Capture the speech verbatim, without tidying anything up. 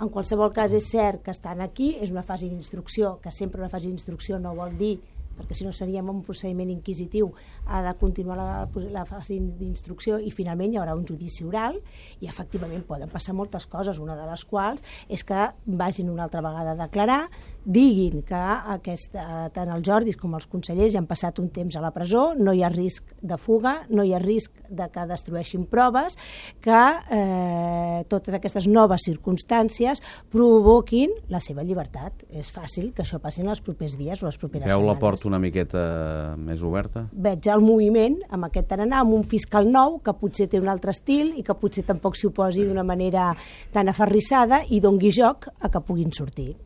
En qualsevol cas és cert que estan aquí, és una fase d'instrucció, que sempre una fase d'instrucció no vol dir, perquè si no seríem un procediment inquisitiu, ha de continuar la, la fase d'instrucció i finalment hi haurà un judici oral i efectivament poden passar moltes coses, una de les quals és que vagin una altra vegada a declarar, diguin que aquest, tant els Jordis com els consellers ja han passat un temps a la presó, no hi ha risc de fuga, no hi ha risc de que destrueixin proves, que eh, totes aquestes noves circumstàncies provoquin la seva llibertat. És fàcil que això passi en els propers dies o les properes Veu setmanes. la porta una miqueta més oberta? Veig el moviment amb aquest tarannà, amb un fiscal nou que potser té un altre estil i que potser tampoc s'hi oposi d'una manera tan aferrissada i dongui joc a que puguin sortir.